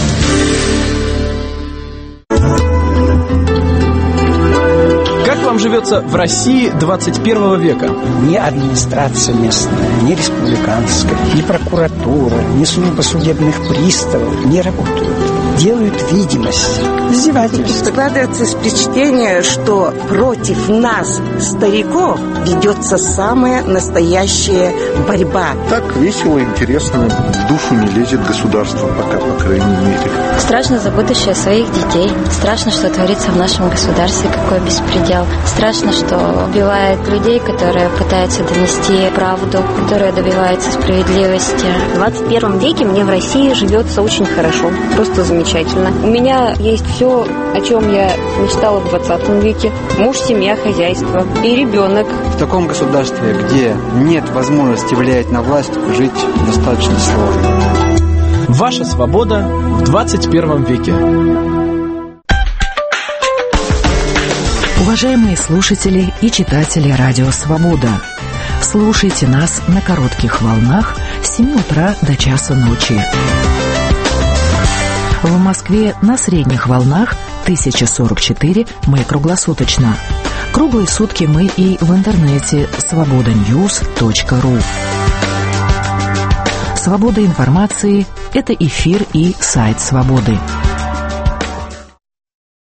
Как вам живется в России двадцать первого века? Ни администрация местная, ни республиканская, ни прокуратура, ни служба судебных приставов не работают. Делают видимость, издевательство. Складывается впечатление, что против нас, стариков, ведется самая настоящая борьба. Так весело, интересно, в душу не лезет государство пока, по крайней мере. Страшно за будущее своих детей. Страшно, что творится в нашем государстве, какой беспредел. Страшно, что убивают людей, которые пытаются донести правду, которые добиваются справедливости. В двадцать первом веке мне в России живется очень хорошо, просто замечательно. У меня есть все, о чем я мечтала в двадцатом веке. Муж, семья, хозяйство и ребенок. В таком государстве, где нет возможности влиять на власть, жить достаточно сложно. Ваша свобода в двадцать первом веке. Уважаемые слушатели и читатели «Радио Свобода», слушайте нас на коротких волнах с семи утра до часа ночи. В Москве на средних волнах тысяча сорок четыре мы круглосуточно. Круглые сутки мы и в интернете свобода ньюс точка ру. Свобода информации – это эфир и сайт «Свободы».